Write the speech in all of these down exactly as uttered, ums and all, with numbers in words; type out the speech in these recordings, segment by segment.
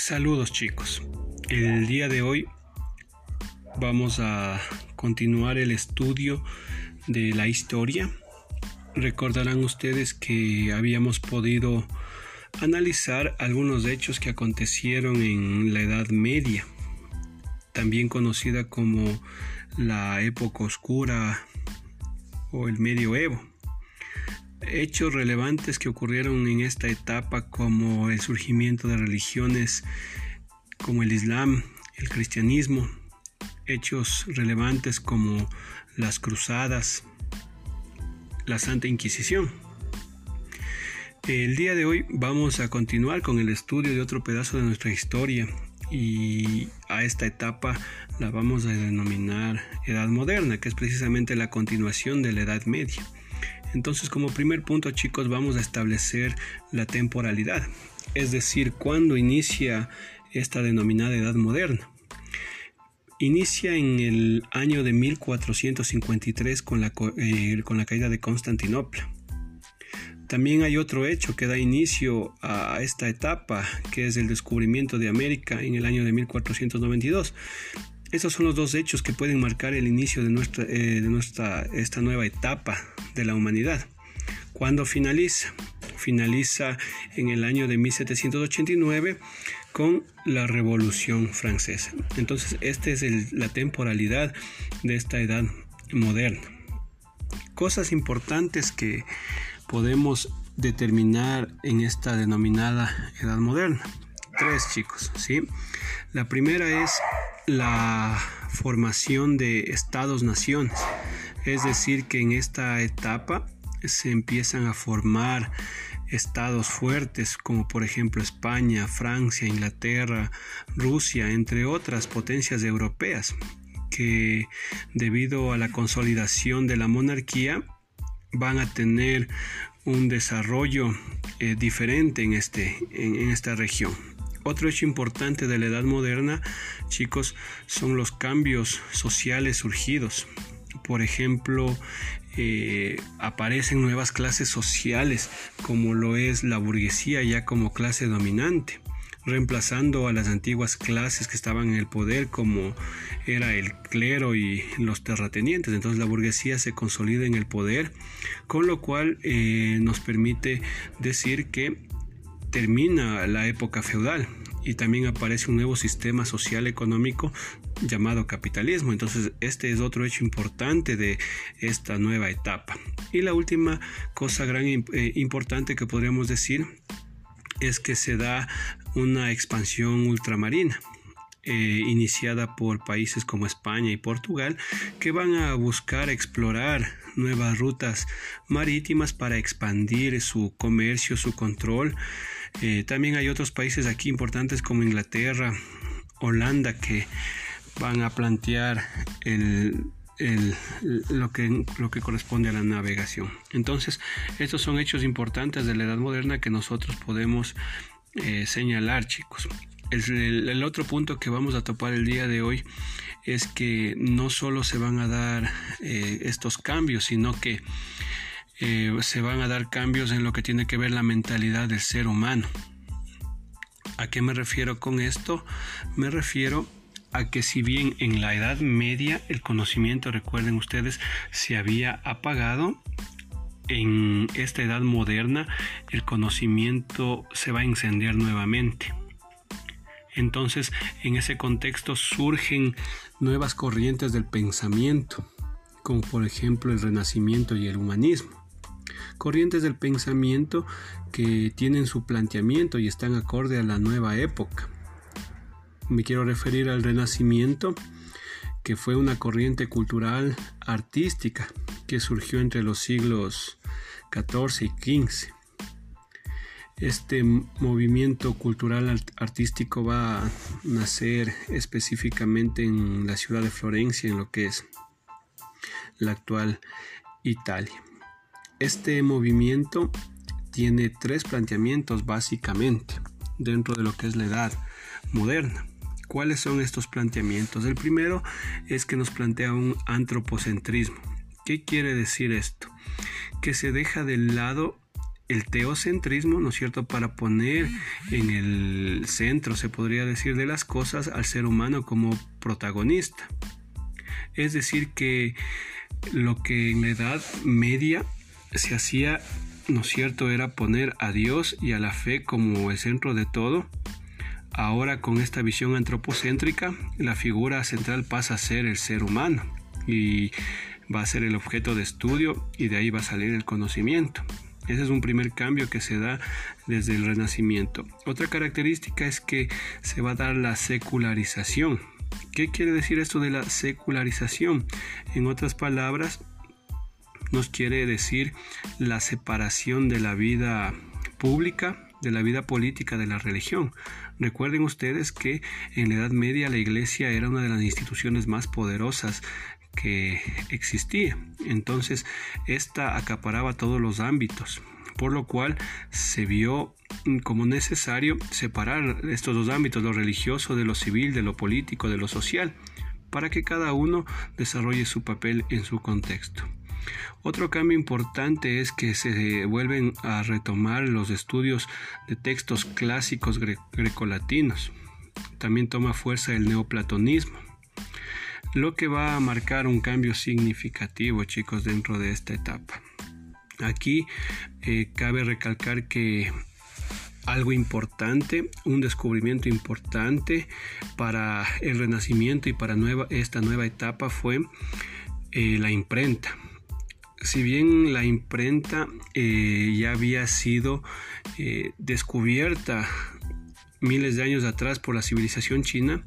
Saludos chicos, el día de hoy vamos a continuar el estudio de la historia. Recordarán ustedes que habíamos podido analizar algunos hechos que acontecieron en la Edad Media, también conocida como la época oscura o el medioevo. Hechos relevantes que ocurrieron en esta etapa, como el surgimiento de religiones como el Islam, el cristianismo, hechos relevantes como las cruzadas, la Santa Inquisición. El día de hoy vamos a continuar con el estudio de otro pedazo de nuestra historia, y a esta etapa la vamos a denominar Edad Moderna, que es precisamente la continuación de la Edad Media. Entonces, como primer punto, chicos, vamos a establecer la temporalidad, es decir, cuándo inicia esta denominada Edad Moderna. Inicia en el año de mil cuatrocientos cincuenta y tres con la, eh, con la caída de Constantinopla. También hay otro hecho que da inicio a esta etapa, que es el descubrimiento de América en el año de mil cuatrocientos noventa y dos. Estos son los dos hechos que pueden marcar el inicio de nuestra, eh, de nuestra esta nueva etapa de la humanidad. ¿Cuándo finaliza? Finaliza en el año de mil setecientos ochenta y nueve con la Revolución Francesa. Entonces, esta es el, la temporalidad de esta Edad Moderna. Cosas importantes que podemos determinar en esta denominada Edad Moderna. Tres, chicos, ¿sí? La primera es la formación de estados-naciones, es decir, que en esta etapa se empiezan a formar estados fuertes como por ejemplo España, Francia, Inglaterra, Rusia, entre otras potencias europeas, que debido a la consolidación de la monarquía van a tener un desarrollo eh, diferente en, este, en, en esta región. Otro hecho importante de la Edad Moderna, chicos, son los cambios sociales surgidos. Por ejemplo, eh, aparecen nuevas clases sociales, como lo es la burguesía ya como clase dominante, reemplazando a las antiguas clases que estaban en el poder, como era el clero y los terratenientes. Entonces la burguesía se consolida en el poder, con lo cual eh, nos permite decir que termina la época feudal y también aparece un nuevo sistema social económico llamado capitalismo. Entonces este es otro hecho importante de esta nueva etapa. Y la última cosa gran eh, importante que podríamos decir es que se da una expansión ultramarina eh, iniciada por países como España y Portugal, que van a buscar explorar nuevas rutas marítimas para expandir su comercio, su control. Eh, también hay otros países aquí importantes como Inglaterra, Holanda, que van a plantear el, el, lo, que, lo que corresponde a la navegación. Entonces, estos son hechos importantes de la Edad Moderna que nosotros podemos eh, señalar, chicos. El, el, el otro punto que vamos a topar el día de hoy es que no solo se van a dar eh, estos cambios, sino que Eh, se van a dar cambios en lo que tiene que ver la mentalidad del ser humano. ¿A qué me refiero con esto? Me refiero a que si bien en la Edad Media el conocimiento, recuerden ustedes, se había apagado, en esta Edad Moderna el conocimiento se va a encender nuevamente. Entonces, en ese contexto surgen nuevas corrientes del pensamiento, como por ejemplo el Renacimiento y el Humanismo. Corrientes del pensamiento que tienen su planteamiento y están acorde a la nueva época. Me quiero referir al Renacimiento, que fue una corriente cultural artística que surgió entre los siglos catorce y quince. Este movimiento cultural artístico va a nacer específicamente en la ciudad de Florencia, en lo que es la actual Italia. Este movimiento tiene tres planteamientos básicamente dentro de lo que es la Edad Moderna. ¿Cuáles son estos planteamientos? El primero es que nos plantea un antropocentrismo. ¿Qué quiere decir esto? Que se deja de lado el teocentrismo, ¿no es cierto?, para poner en el centro, se podría decir, de las cosas al ser humano como protagonista. Es decir, que lo que en la Edad Media se hacía, ¿no es cierto?, era poner a Dios y a la fe como el centro de todo. Ahora, con esta visión antropocéntrica, la figura central pasa a ser el ser humano y va a ser el objeto de estudio, y de ahí va a salir el conocimiento. Ese es un primer cambio que se da desde el Renacimiento. Otra característica es que se va a dar la secularización. ¿Qué quiere decir esto de la secularización? En otras palabras, nos quiere decir la separación de la vida pública, de la vida política, de la religión. Recuerden ustedes que en la Edad Media la Iglesia era una de las instituciones más poderosas que existía. Entonces, esta acaparaba todos los ámbitos, por lo cual se vio como necesario separar estos dos ámbitos, lo religioso de lo civil, de lo político, de lo social, para que cada uno desarrolle su papel en su contexto. Otro cambio importante es que se vuelven a retomar los estudios de textos clásicos gre- grecolatinos. También toma fuerza el neoplatonismo, lo que va a marcar un cambio significativo, chicos, dentro de esta etapa. Aquí eh, cabe recalcar que algo importante, un descubrimiento importante para el Renacimiento y para nueva, esta nueva etapa fue eh, la imprenta. Si bien la imprenta eh, ya había sido eh, descubierta miles de años atrás por la civilización china,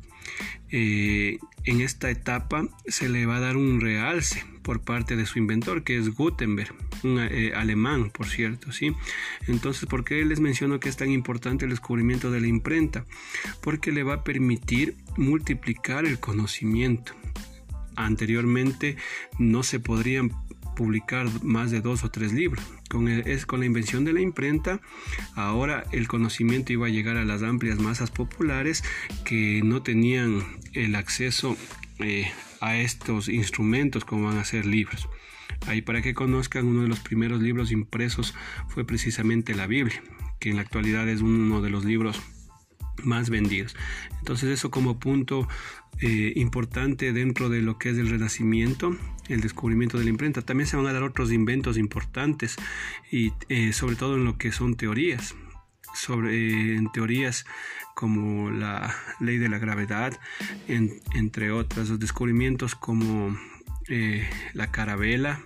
eh, en esta etapa se le va a dar un realce por parte de su inventor, que es Gutenberg, un eh, alemán, por cierto, ¿sí? Entonces, ¿por qué les menciono que es tan importante el descubrimiento de la imprenta? Porque le va a permitir multiplicar el conocimiento. Anteriormente no se podrían publicar más de dos o tres libros. Con, el, es, con la invención de la imprenta, ahora el conocimiento iba a llegar a las amplias masas populares que no tenían el acceso eh, a estos instrumentos como van a ser libros. Ahí, para que conozcan, uno de los primeros libros impresos fue precisamente la Biblia, que en la actualidad es uno de los libros más vendidos. Entonces, eso como punto eh, importante dentro de lo que es el Renacimiento, el descubrimiento de la imprenta. También se van a dar otros inventos importantes, y eh, sobre todo en lo que son teorías, sobre eh, en teorías como la ley de la gravedad, en, entre otras, los descubrimientos como eh, la carabela,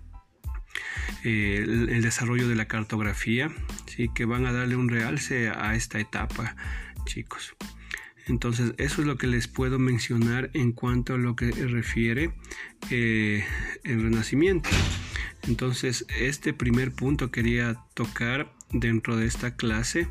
eh, el, el desarrollo de la cartografía, ¿sí?, que van a darle un realce a esta etapa, chicos. Entonces, eso es lo que les puedo mencionar en cuanto a lo que refiere eh, el Renacimiento. Entonces, este primer punto quería tocar dentro de esta clase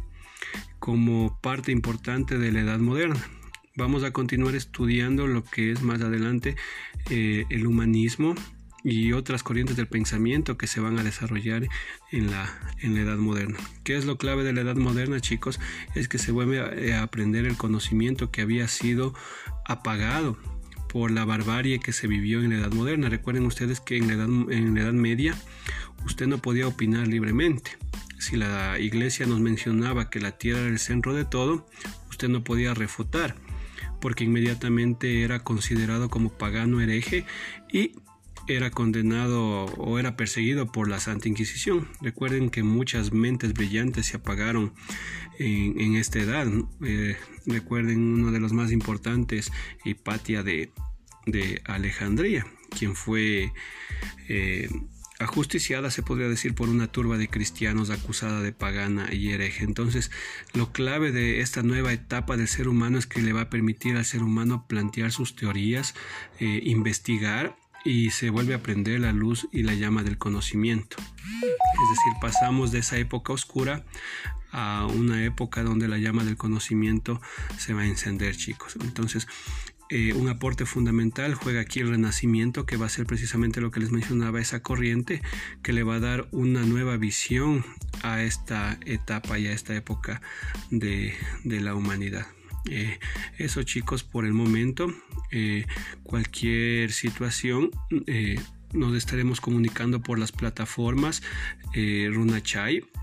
como parte importante de la Edad Moderna. Vamos a continuar estudiando lo que es más adelante eh, el humanismo y otras corrientes del pensamiento que se van a desarrollar en la, en la Edad Moderna. ¿Qué es lo clave de la Edad Moderna, chicos? Es que se vuelve a, a aprender el conocimiento que había sido apagado por la barbarie que se vivió en la Edad Moderna. Recuerden ustedes que en la Edad, en la Edad Media usted no podía opinar libremente. Si la Iglesia nos mencionaba que la tierra era el centro de todo, usted no podía refutar, porque inmediatamente era considerado como pagano, hereje, y era condenado o era perseguido por la Santa Inquisición. Recuerden que muchas mentes brillantes se apagaron en, en esta edad. Eh, recuerden uno de los más importantes, Hipatia de, de Alejandría, quien fue eh, ajusticiada, se podría decir, por una turba de cristianos acusada de pagana y hereje. Entonces, lo clave de esta nueva etapa del ser humano es que le va a permitir al ser humano plantear sus teorías, eh, investigar, y se vuelve a prender la luz y la llama del conocimiento. Es decir, pasamos de esa época oscura a una época donde la llama del conocimiento se va a encender, chicos. Entonces, eh, un aporte fundamental juega aquí el Renacimiento, que va a ser precisamente lo que les mencionaba, esa corriente que le va a dar una nueva visión a esta etapa y a esta época de, de la humanidad. Eh, eso, chicos, por el momento. Eh, cualquier situación eh, nos estaremos comunicando por las plataformas eh, Runachai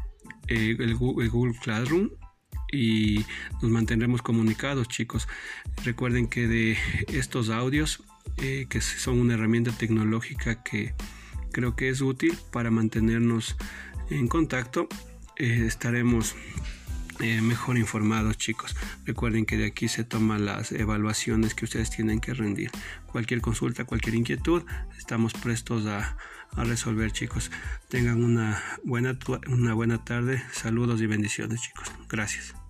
eh, el, Google, el Google Classroom, y nos mantendremos comunicados, chicos. Recuerden que de estos audios, eh, que son una herramienta tecnológica que creo que es útil para mantenernos en contacto, eh, estaremos eh, mejor informados, chicos. Recuerden que de aquí se toman las evaluaciones que ustedes tienen que rendir. Cualquier consulta, cualquier inquietud, estamos prestos a, a resolver, chicos. Tengan una buena, una buena tarde. Saludos y bendiciones, chicos. Gracias.